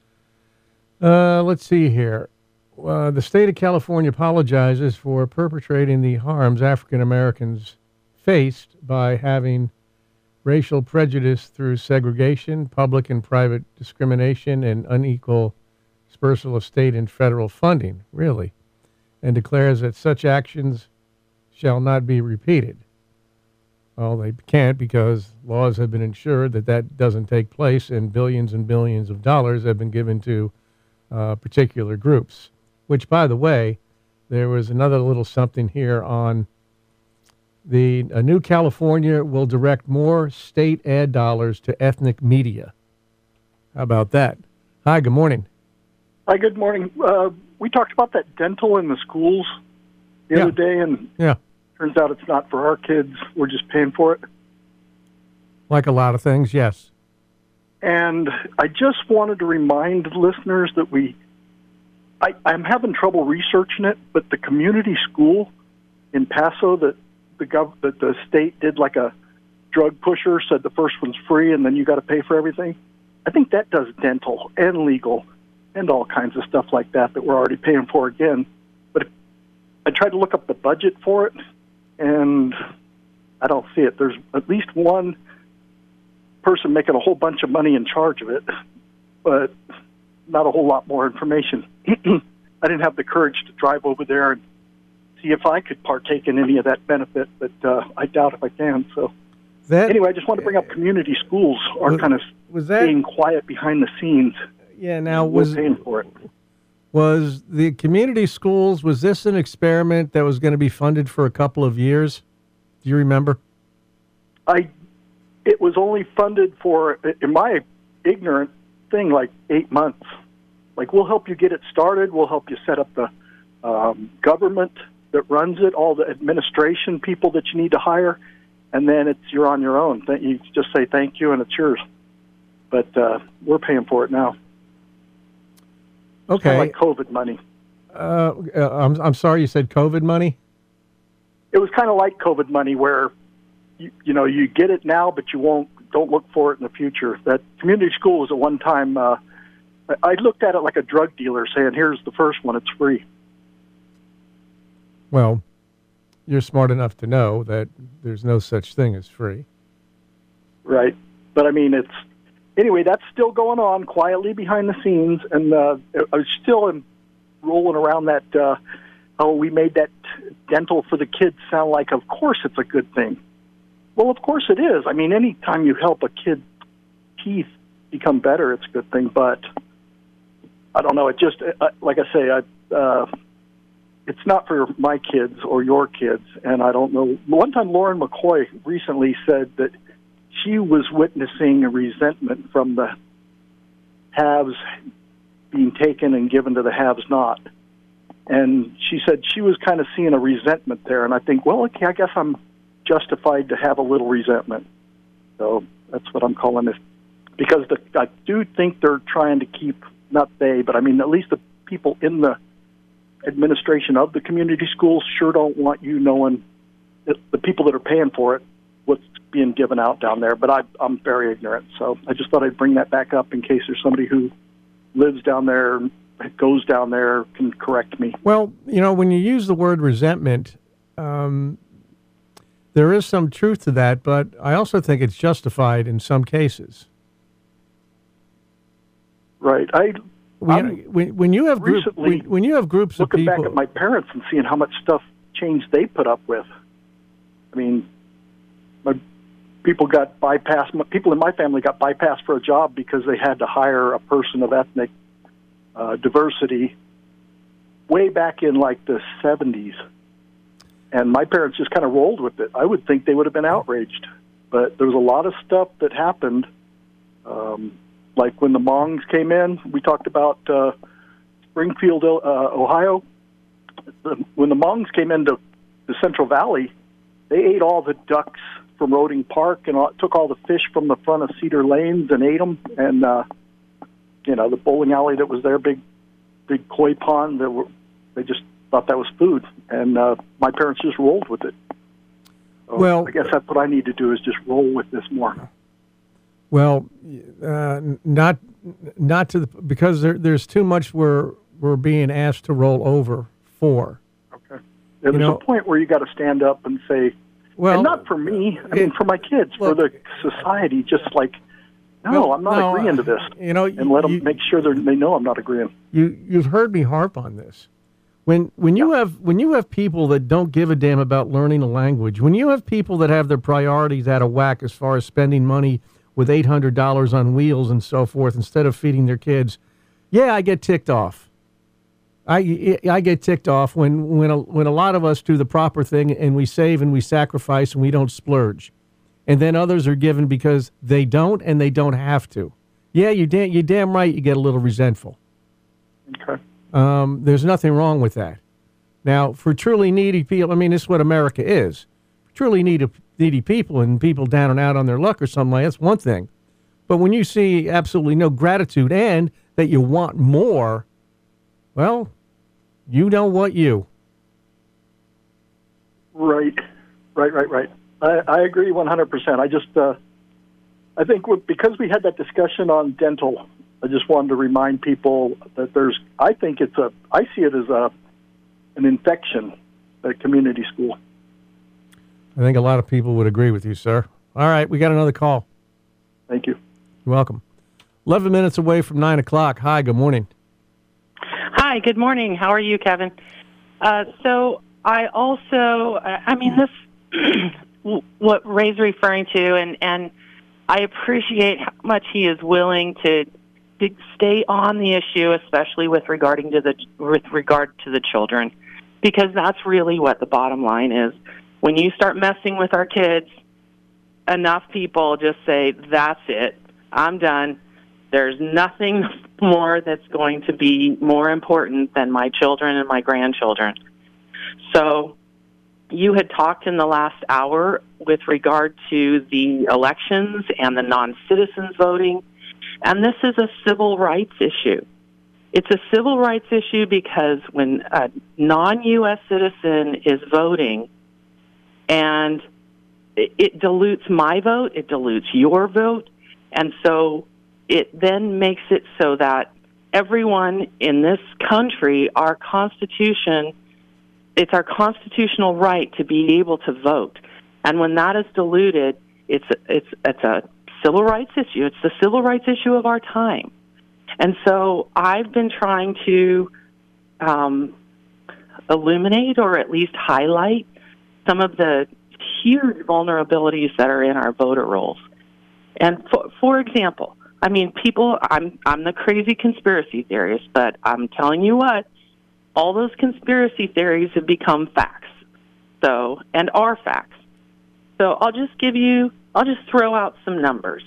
Let's see here. The state of California apologizes for perpetrating the harms African Americans faced by having racial prejudice through segregation, public and private discrimination, and unequal dispersal of state and federal funding, really, and declares that such actions shall not be repeated. Well, they can't, because laws have been ensured that that doesn't take place, and billions of dollars have been given to particular groups. Which, by the way, there was another little something here on a new California will direct more state ad dollars to ethnic media. How about that? Hi, good morning. Hi, good morning. We talked about that dental in the schools the other day, and turns out it's not for our kids. We're just paying for it. Like a lot of things, yes. And I just wanted to remind listeners that I'm having trouble researching it, but the community school in Paso that the state did like a drug pusher, said the first one's free and then you got to pay for everything. I think that does dental and legal and all kinds of stuff like that we're already paying for again. But I tried to look up the budget for it, and I don't see it. There's at least one person making a whole bunch of money in charge of it, but not a whole lot more information. I didn't have the courage to drive over there and see if I could partake in any of that benefit, but I doubt if I can. So anyway, I just want to bring up community schools are kind of being quiet behind the scenes. Yeah, now we're paying for it. Was the community schools, was this an experiment that was going to be funded for a couple of years? Do you remember? It it was only funded for, in my ignorant thing, like 8 months. Like, we'll help you get it started. We'll help you set up the government that runs it, all the administration people that you need to hire, and then you're on your own. You just say thank you, and it's yours. But we're paying for it now. Okay. It's kind of like COVID money. I'm sorry, you said COVID money? It was kind of like COVID money, where you get it now, but you don't look for it in the future. That community school was at one time. I looked at it like a drug dealer saying, "Here's the first one; it's free." Well, you're smart enough to know that there's no such thing as free. Right. But, I mean, anyway, that's still going on quietly behind the scenes, and I was still rolling around that, we made that dental for the kids sound like, of course it's a good thing. Well, of course it is. I mean, anytime you help a kid's teeth become better, it's a good thing, but I don't know. It just, like I say, it's not for my kids or your kids, and I don't know. One time Lauren McCoy recently said that she was witnessing a resentment from the haves being taken and given to the haves not. And she said she was kind of seeing a resentment there, and I think, well, okay, I guess I'm justified to have a little resentment. So that's what I'm calling this. Because I do think they're trying to keep, not they, but I mean at least the people in the administration of the community schools sure don't want you knowing, the people that are paying for it, what's being given out down there. But I'm very ignorant, so I just thought I'd bring that back up in case there's somebody who lives down there, goes down there, can correct me. Well, when you use the word resentment, there is some truth to that, but I also think it's justified in some cases. Right. When you have groups of people, looking back at my parents and seeing how much stuff change they put up with. I mean, people in my family got bypassed for a job because they had to hire a person of ethnic diversity way back in like the 70s. And my parents just kind of rolled with it. I would think they would have been outraged. But there was a lot of stuff that happened. Like when the Hmongs came in, we talked about Springfield, Ohio. When the Hmongs came into the Central Valley, they ate all the ducks from Roding Park and took all the fish from the front of Cedar Lanes and ate them. And, the bowling alley that was there, big koi pond, they just thought that was food. And my parents just rolled with it. So well, I guess that's what I need to do, is just roll with this more. Well, not because there's too much we're being asked to roll over for. Okay. Yeah, there's a point where you got to stand up and say, well, and not for me. I mean, for my kids, for the society. Just like, no, I'm not agreeing to this. And let them make sure they know I'm not agreeing. You've heard me harp on this. When you have people that don't give a damn about learning a language, when you have people that have their priorities out of whack as far as spending money with $800 on wheels and so forth instead of feeding their kids, yeah, I get ticked off. I get ticked off when a lot of us do the proper thing and we save and we sacrifice and we don't splurge, and then others are given because they don't and they don't have to. Yeah, you damn right. You get a little resentful. Okay. There's nothing wrong with that. Now, for truly needy people, I mean, this is what America is. Truly needy people and people down and out on their luck or something like that's one thing. But when you see absolutely no gratitude and that you want more, well, you know what you. Right. I agree 100%. I just, I think because we had that discussion on dental, I just wanted to remind people that I see it as an infection at community school. I think a lot of people would agree with you, sir. All right, we got another call. Thank you. You're welcome. 11 minutes away from 9 o'clock. Hi, good morning. Hi, good morning. How are you, Kevin? So I also, this, what Ray's referring to, and I appreciate how much he is willing to stay on the issue, especially with regard to the children, because that's really what the bottom line is. When you start messing with our kids, enough people just say, that's it, I'm done. There's nothing more that's going to be more important than my children and my grandchildren. So you had talked in the last hour with regard to the elections and the non-citizens voting, and this is a civil rights issue. It's a civil rights issue because when a non-U.S. citizen is voting, and it dilutes my vote, it dilutes your vote, and so it then makes it so that everyone in this country, our Constitution, it's our constitutional right to be able to vote. And when that is diluted, it's a civil rights issue. It's the civil rights issue of our time. And so I've been trying to illuminate or at least highlight some of the huge vulnerabilities that are in our voter rolls. And for example, I mean, people, I'm the crazy conspiracy theorist, but I'm telling you what, all those conspiracy theories have become facts. So, and are facts. So I'll just throw out some numbers.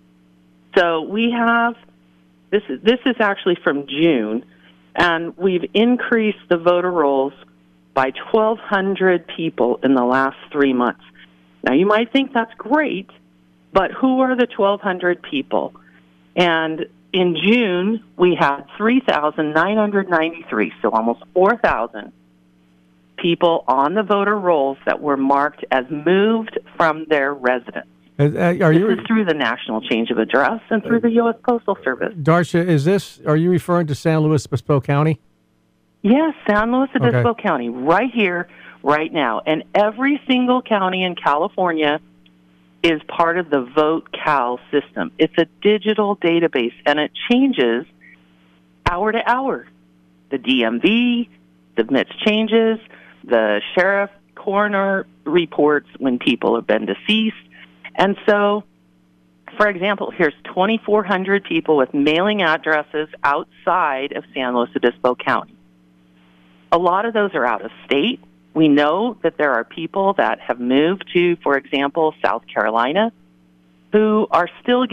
So we have, this is actually from June, and we've increased the voter rolls by 1,200 people in the last 3 months. Now, you might think that's great, but who are the 1,200 people? And in June, we had 3,993, so almost 4,000 people on the voter rolls that were marked as moved from their residence. This is through the National Change of Address and through the U.S. Postal Service. Darcia, are you referring to San Luis Obispo County? Yes, San Luis Obispo County, right here, right now. And every single county in California is part of the VoteCal system. It's a digital database, and it changes hour to hour. The DMV submits changes. The sheriff, coroner reports when people have been deceased. And so, for example, here's 2,400 people with mailing addresses outside of San Luis Obispo County. A lot of those are out of state. We know that there are people that have moved to, for example, South Carolina, who are still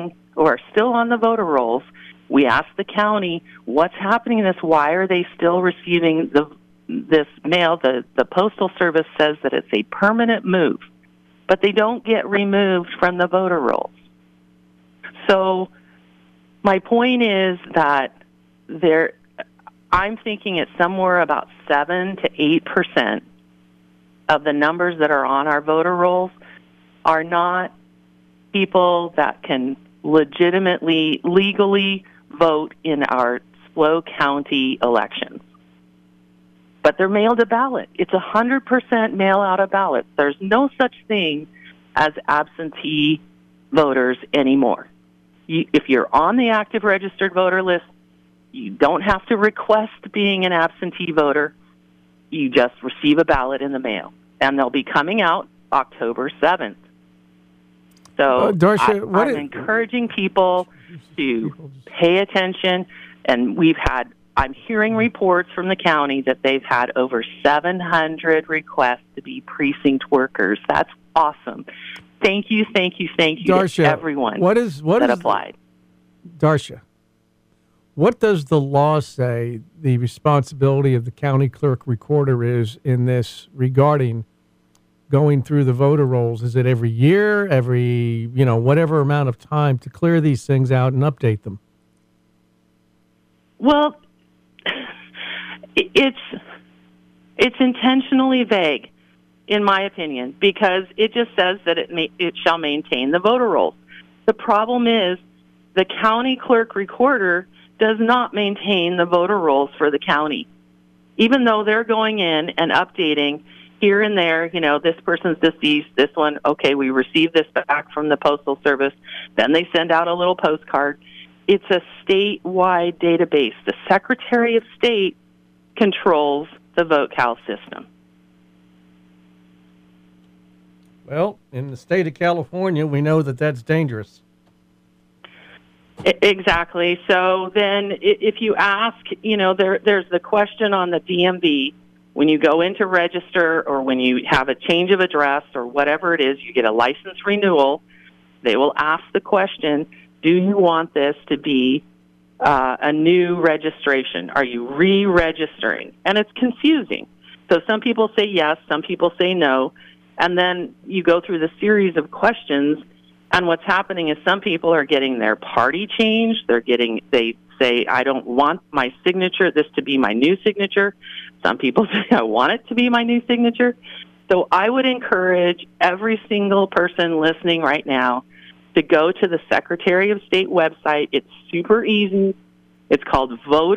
on the voter rolls. We asked the county, what's happening in this? Why are they still receiving this mail? The Postal Service says that it's a permanent move, but they don't get removed from the voter rolls. So my point is that I'm thinking it's somewhere about 7 to 8% of the numbers that are on our voter rolls are not people that can legitimately, legally vote in our SLO County elections. But they're mailed a ballot. It's 100% mail out a ballot. There's no such thing as absentee voters anymore. If you're on the active registered voter list, you don't have to request being an absentee voter. You just receive a ballot in the mail. And they'll be coming out October 7th. So Darcia, I'm encouraging people to pay attention. And I'm hearing reports from the county that they've had over 700 requests to be precinct workers. That's awesome. Thank you, Darcia, to everyone that applied. Darcia, what does the law say the responsibility of the county clerk recorder is in this regarding going through the voter rolls? Is it every year, whatever amount of time to clear these things out and update them? Well, it's intentionally vague, in my opinion, because it just says that it shall maintain the voter rolls. The problem is the county clerk recorder does not maintain the voter rolls for the county. Even though they're going in and updating here and there, this person's deceased, this one, okay, we received this back from the Postal Service, then they send out a little postcard. It's a statewide database. The Secretary of State controls the VoteCal system. Well, in the state of California, we know that that's dangerous. Exactly. So then if you ask, there's the question on the DMV, when you go in to register or when you have a change of address or whatever it is, you get a license renewal, they will ask the question, do you want this to be a new registration? Are you re-registering? And it's confusing. So some people say yes, some people say no, and then you go through the series of questions, and what's happening is some people are getting their party changed. They say, I don't want my signature, this to be my new signature. Some people say, I want it to be my new signature. So I would encourage every single person listening right now to go to the Secretary of State website. It's super easy. It's called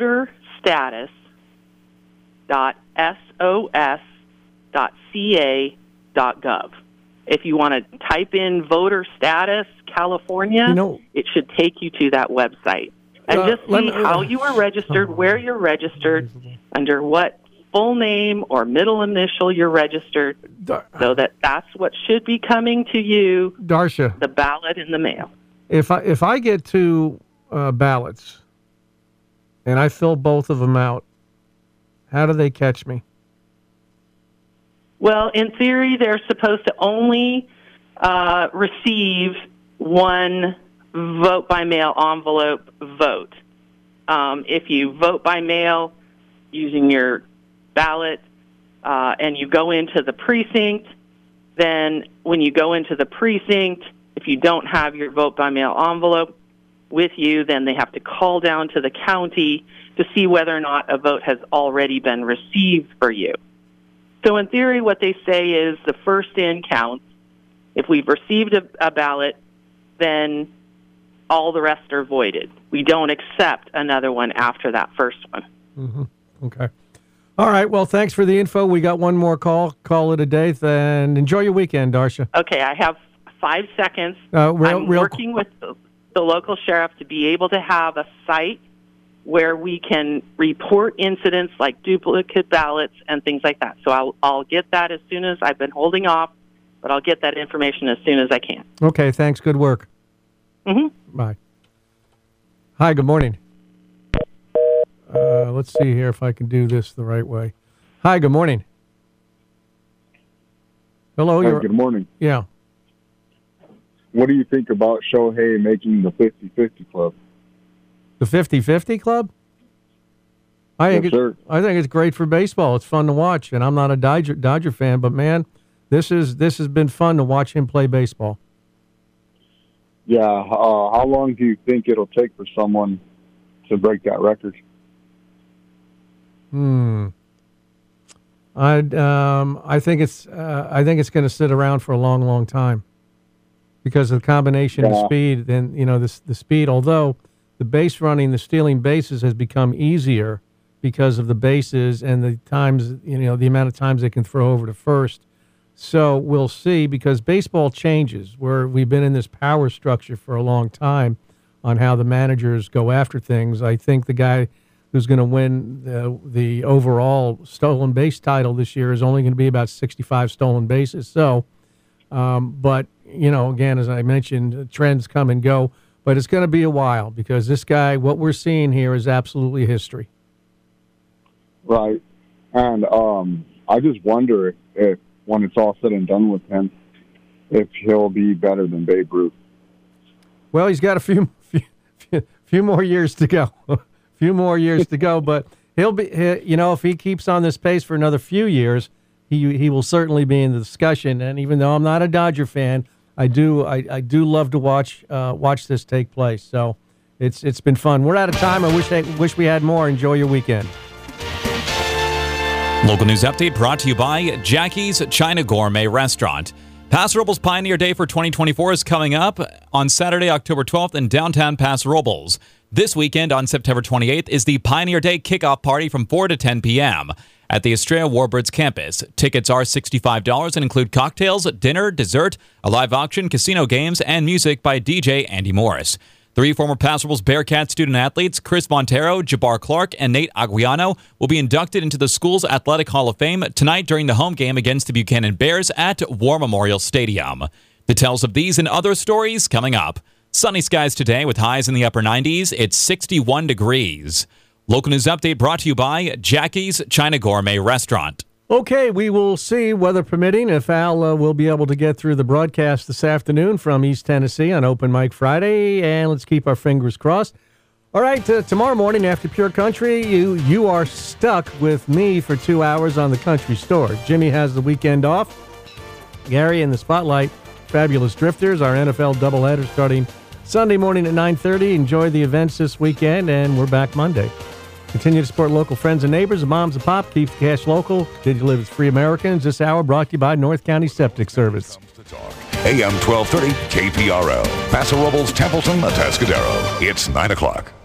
voterstatus.sos.ca.gov. If you want to type in voter status California, it should take you to that website. And just see how you were registered, where you're registered, under what full name or middle initial you're registered, so that's what should be coming to you, Darcia, the ballot in the mail. If I get two ballots and I fill both of them out, how do they catch me? Well, in theory, they're supposed to only receive one vote-by-mail envelope vote. If you vote by mail using your ballot and you go into the precinct, then when you go into the precinct, if you don't have your vote-by-mail envelope with you, then they have to call down to the county to see whether or not a vote has already been received for you. So in theory, what they say is the first in counts. If we've received a ballot, then all the rest are voided. We don't accept another one after that first one. Mm-hmm. Okay. All right. Well, thanks for the info. We got one more call. Call it a day, and enjoy your weekend, Darcia. Okay, I have 5 seconds. I'm working with the local sheriff to be able to have a site where we can report incidents like duplicate ballots and things like that. So I'll get that as soon as I've been holding off, but I'll get that information as soon as I can. Okay, thanks. Good work. Mm-hmm. Bye. Hi, good morning. Let's see here if I can do this the right way. Hi, good morning. Hello. Hi, good morning. Yeah. What do you think about Shohei making the 50-50 club? The 50-50 club? I think it's great for baseball. It's fun to watch, and I'm not a Dodger fan, but man, this has been fun to watch him play baseball. Yeah. How long do you think it'll take for someone to break that record? I think it's going to sit around for a long, long time because of the combination of speed and the speed. Although the base running, the stealing bases has become easier because of the bases and the times, the amount of times they can throw over to first. So we'll see, because baseball changes, where we've been in this power structure for a long time on how the managers go after things. I think the guy who's going to win the overall stolen base title this year is only going to be about 65 stolen bases. So, but, again, as I mentioned, trends come and go. But it's going to be a while, because this guy, what we're seeing here is absolutely history. Right. And I just wonder if, when it's all said and done with him, if he'll be better than Babe Ruth. Well, he's got a few more years to go. Few more years to go, but he'll be, if he keeps on this pace for another few years, he will certainly be in the discussion. And even though I'm not a Dodger fan, I do love to watch this take place. So it's been fun. We're out of time. I wish we had more. Enjoy your weekend. Local news update brought to you by Jackie's China Gourmet Restaurant. Paso Robles Pioneer Day for 2024 is coming up on Saturday, October 12th in downtown Paso Robles. This weekend on September 28th is the Pioneer Day kickoff party from 4 to 10 p.m. at the Estrella Warbirds campus. Tickets are $65 and include cocktails, dinner, dessert, a live auction, casino games, and music by DJ Andy Morris. 3 former Paso Robles Bearcat student-athletes, Chris Montero, Jabbar Clark, and Nate Aguiano, will be inducted into the school's Athletic Hall of Fame tonight during the home game against the Buchanan Bears at War Memorial Stadium. Details of these and other stories coming up. Sunny skies today with highs in the upper 90s. It's 61 degrees. Local news update brought to you by Jackie's China Gourmet Restaurant. Okay, we will see, weather permitting, if Al will be able to get through the broadcast this afternoon from East Tennessee on Open Mic Friday, and let's keep our fingers crossed. All right, tomorrow morning after Pure Country, you are stuck with me for 2 hours on the Country Store. Jimmy has the weekend off. Gary in the Spotlight, Fabulous Drifters, our NFL doubleheader starting Sunday morning at 9:30. Enjoy the events this weekend, and we're back Monday. Continue to support local friends and neighbors, and moms and pop. Keep the cash local. Did you live as free Americans? This hour brought to you by North County Septic Service. AM 1230 KPRO. Paso Robles, Templeton, Atascadero. It's 9 o'clock.